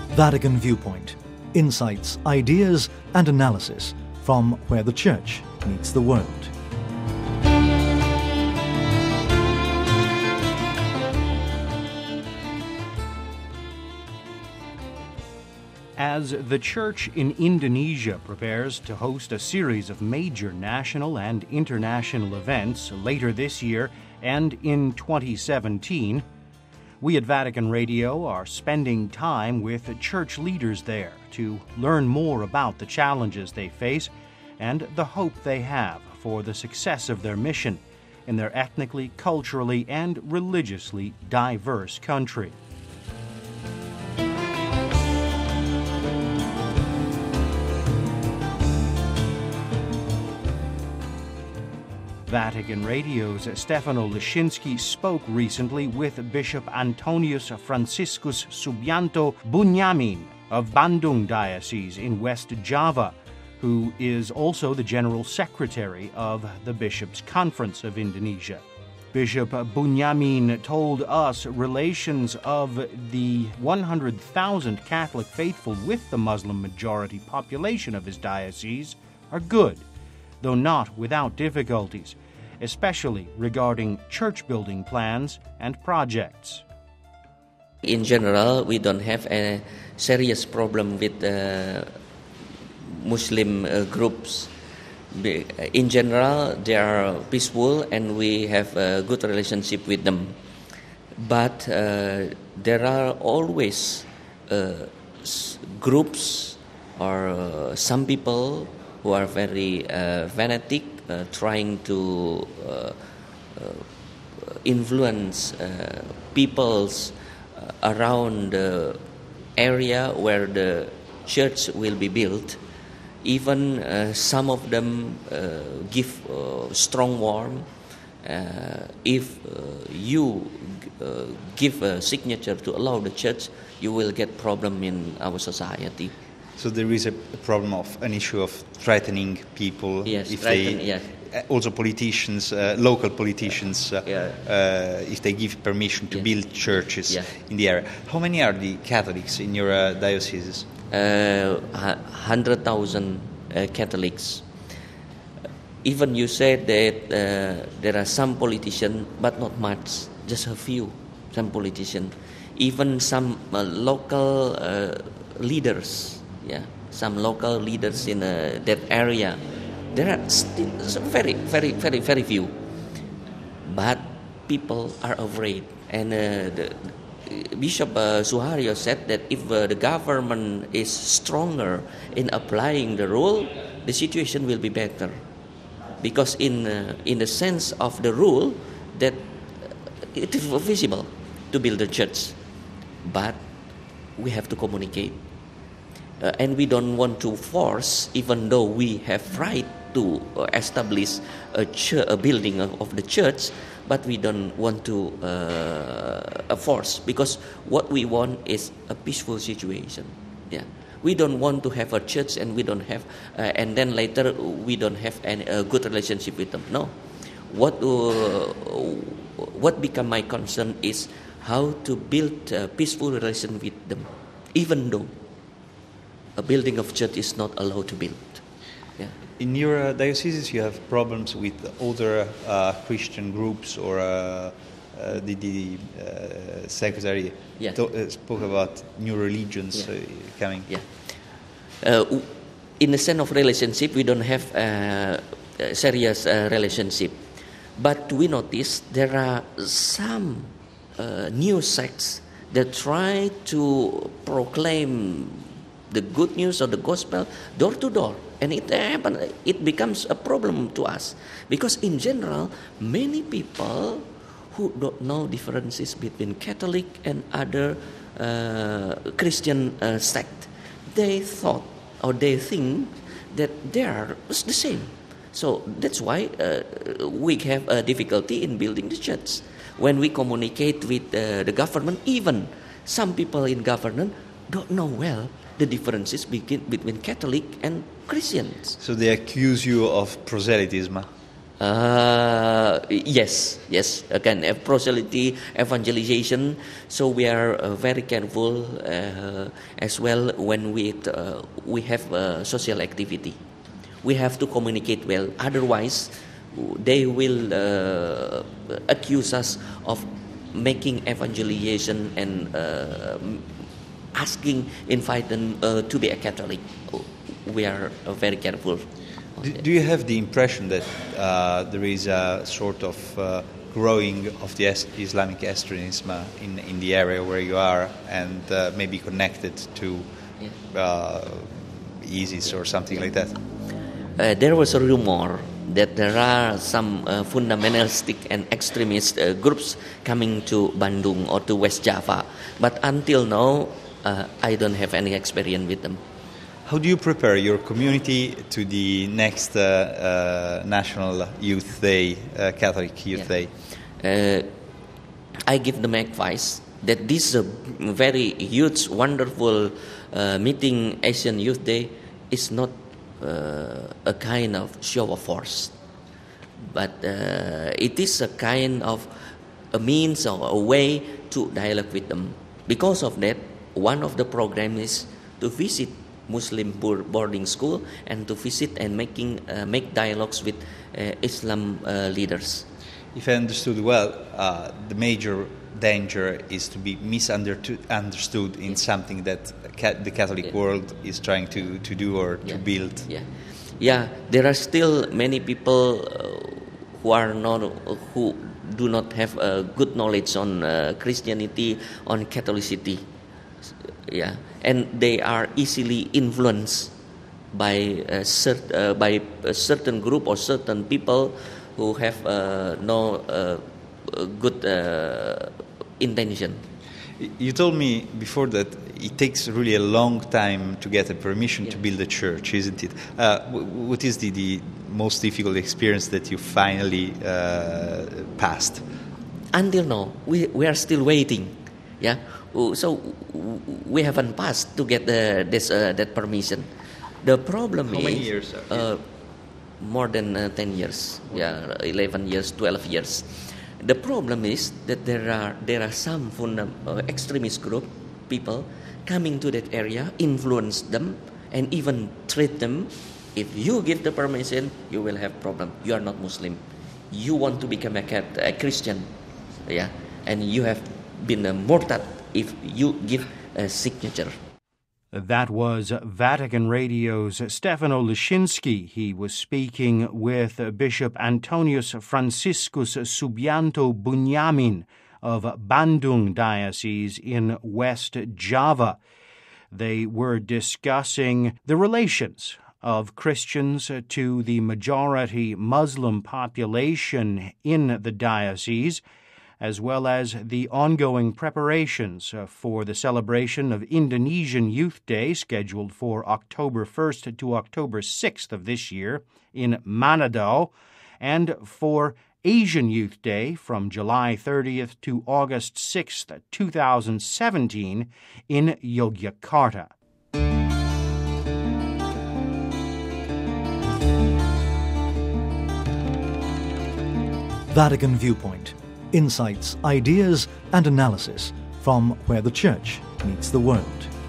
Vatican Viewpoint. Insights, ideas, and analysis from where the Church meets the world. As the Church in Indonesia prepares to host a series of major national and international events later this year and in 2017, we at Vatican Radio are spending time with church leaders there to learn more about the challenges they face and the hope they have for the success of their mission in their ethnically, culturally, and religiously diverse country. Vatican Radio's Stefano Leshinsky spoke recently with Bishop Antonius Franciscus Subianto Bunyamin of Bandung Diocese in West Java, who is also the General Secretary of the Bishops' Conference of Indonesia. Bishop Bunyamin told us relations of the 100,000 Catholic faithful with the Muslim majority population of his diocese are good, though not without difficulties, especially regarding church-building plans and projects. In general, we don't have a serious problem with Muslim groups. In general, they are peaceful and we have a good relationship with them. But there are always groups or some people who are very fanatic, trying to influence peoples around the area where the church will be built. Even some of them give strong warning. If you give a signature to allow the church, you will get problem in our society. So there is a problem of an issue of threatening people. Yes, yes. Also politicians, local politicians, if they give permission to build churches in the area. How many are the Catholics in your diocese? 100,000 Catholics. Even you said that there are some politicians, but not much, just a few, some politicians. Even some local leaders. Some local leaders in that area. There are still very, very, very, very few. But people are afraid. And Bishop Suharyo said that if the government is stronger in applying the rule, the situation will be better. Because in the sense of the rule, that it is visible to build a church. But we have to communicate. And we don't want to force, even though we have right to establish a building of the church, but we don't want to force, because what we want is a peaceful situation. We don't want to have a church and we don't have, and then later we don't have a good relationship with them. No, what become my concern is how to build a peaceful relation with them, even though a building of church is not allowed to build. In your dioceses, you have problems with other Christian groups, or the secretary spoke about new religions coming. In the sense of relationship, we don't have a serious relationship, but we notice there are some new sects that try to proclaim the good news of the gospel door to door, and it becomes a problem to us, because in general many people who don't know differences between Catholic and other Christian sect, they thought or they think that they are the same. So that's why we have a difficulty in building the church. When we communicate with the government, even some people in government don't know well the differences between Catholic and Christians. So they accuse you of proselytism? Yes. Again, proselytity, evangelization. So we are very careful as well when we have social activity. We have to communicate well. Otherwise, they will accuse us of making evangelization and inviting to be a Catholic. We are very careful. Do you have the impression that there is a sort of growing of the Islamic extremism in the area where you are, and maybe connected to ISIS or something like that? There was a rumor that there are some fundamentalistic and extremist groups coming to Bandung or to West Java, but until now, I don't have any experience with them. How do you prepare your community to the next National Youth Day, Catholic Youth Day? I give them advice that this is a very huge, wonderful meeting, Asian Youth Day, is not a kind of show of force, but it is a kind of a means or a way to dialogue with them. Because of that, one of the programs is to visit Muslim boarding school and to visit and make dialogues with Islam leaders. If I understood well, the major danger is to be misunderstood in something that the Catholic world is trying to do or to build. Yeah. There are still many people who do not have good knowledge on Christianity, on Catholicity. Yeah, and they are easily influenced by a certain group or certain people who have no good intention. You told me before that it takes really a long time to get a permission to build a church, isn't it? What is the most difficult experience that you finally passed? Until now, we are still waiting. Yeah. So we haven't passed to get that permission. The problem is... How many years? More than 10 years. 11 years, 12 years. The problem is that there are some extremist group people coming to that area, influence them, and even treat them. If you give the permission, you will have problem. You are not Muslim. You want to become a Christian, and you have been a murtad if you give a signature. That was Vatican Radio's Stefano Leszczynski. He was speaking with Bishop Antonius Franciscus Subianto Bunyamin of Bandung Diocese in West Java. They were discussing the relations of Christians to the majority Muslim population in the diocese, as well as the ongoing preparations for the celebration of Indonesian Youth Day, scheduled for October 1st to October 6th of this year in Manado, and for Asian Youth Day from July 30th to August 6th, 2017 in Yogyakarta. Vatican Viewpoint. Insights, ideas, and analysis from where the Church meets the world.